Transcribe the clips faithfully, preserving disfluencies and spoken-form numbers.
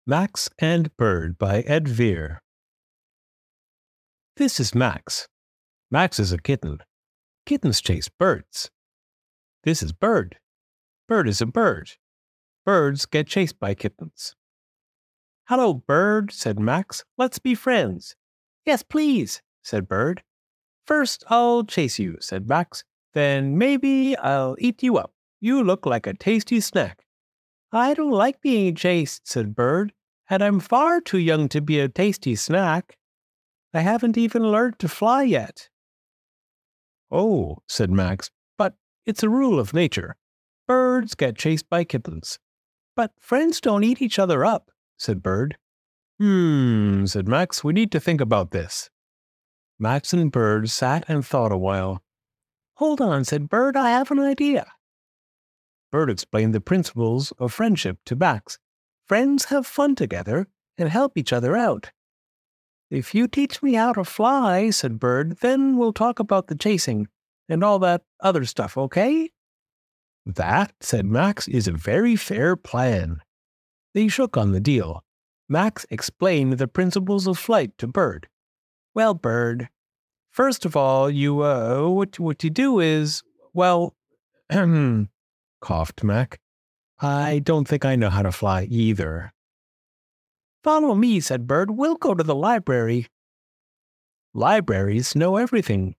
Max and Bird by Ed Veer. This is Max. Max is a kitten. Kittens chase birds. This is Bird. Bird is a bird. Birds get chased by kittens. "Hello, Bird," said Max. "Let's be friends." "Yes, please," said Bird. "First, I'll chase you," said Max. "Then maybe I'll eat you up. You look like a tasty snack." "I don't like being chased," said Bird, "and I'm far too young to be a tasty snack. I haven't even learned to fly yet." "Oh," said Max, "but it's a rule of nature. Birds get chased by kittens." "But friends don't eat each other up," said Bird. "Hmm," said Max, "we need to think about this." Max and Bird sat and thought a while. "Hold on," said Bird, "I have an idea." Bird explained the principles of friendship to Max. "Friends have fun together and help each other out." "If you teach me how to fly," said Bird, "then we'll talk about the chasing and all that other stuff, okay?" "That," said Max, "is a very fair plan." They shook on the deal. Max explained the principles of flight to Bird. "Well, Bird, first of all, you, uh, what, what you do is, well, coughed Mac. "I don't think I know how to fly either." "Follow me," said Bird. "We'll go to the library." Libraries know everything.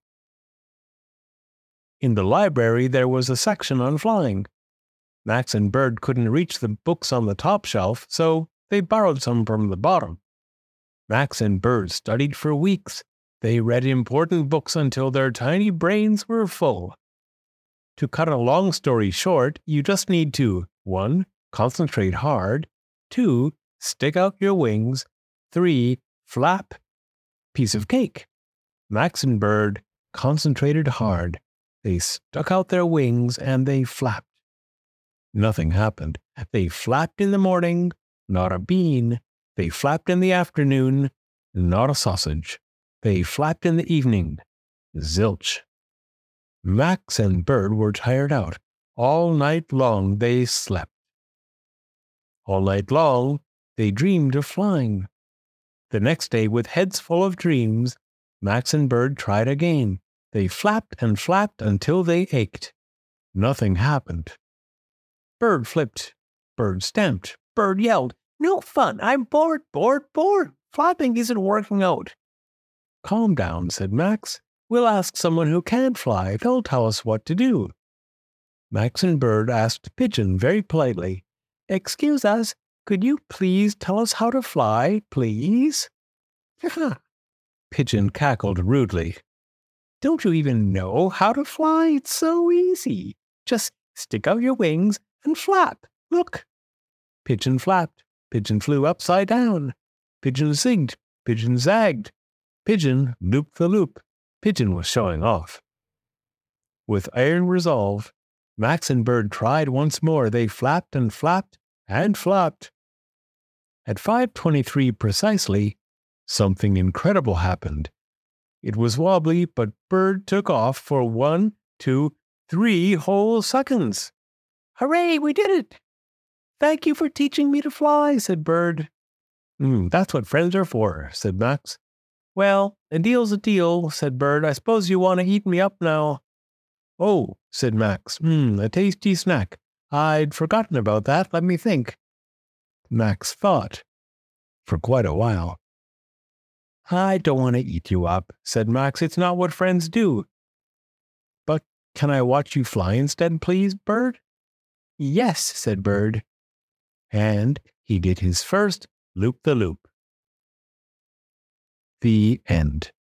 In the library, there was a section on flying. Max and Bird couldn't reach the books on the top shelf, so they borrowed some from the bottom. Max and Bird studied for weeks. They read important books until their tiny brains were full. To cut a long story short, you just need to one. Concentrate hard. two. Stick out your wings. three. Flap. Piece of cake. Max and Bird concentrated hard. They stuck out their wings and they flapped. Nothing happened. They flapped in the morning, not a bean. They flapped in the afternoon, not a sausage. They flapped in the evening, zilch. Max and Bird were tired out. All night long they slept. All night long they dreamed of flying. The next day, with heads full of dreams, Max and Bird tried again. They flapped and flapped until they ached. Nothing happened. Bird flipped. Bird stamped. Bird yelled, "No fun! I'm bored, bored, bored! Flapping isn't working out." "Calm down," said Max. "We'll ask someone who can fly. They'll tell us what to do." Max and Bird asked Pigeon very politely, "Excuse us, could you please tell us how to fly, please?" Pigeon cackled rudely. "Don't you even know how to fly? It's so easy. Just stick out your wings and flap. Look." Pigeon flapped. Pigeon flew upside down. Pigeon zigged. Pigeon zagged. Pigeon looped the loop. Pigeon was showing off. With iron resolve, Max and Bird tried once more. They flapped and flapped and flapped. At five twenty-three precisely, something incredible happened. It was wobbly, but Bird took off for one, two, three whole seconds. "Hooray, we did it!" "Thank you for teaching me to fly," said Bird. Mm, "That's what friends are for," said Max. "Well, a deal's a deal," said Bird. "I suppose you want to eat me up now." "Oh," said Max, mm, "a tasty snack. I'd forgotten about that. Let me think." Max thought for quite a while. "I don't want to eat you up," said Max. "It's not what friends do." "But can I watch you fly instead, please, Bird?" "Yes," said Bird. And he did his first loop-the-loop. The end.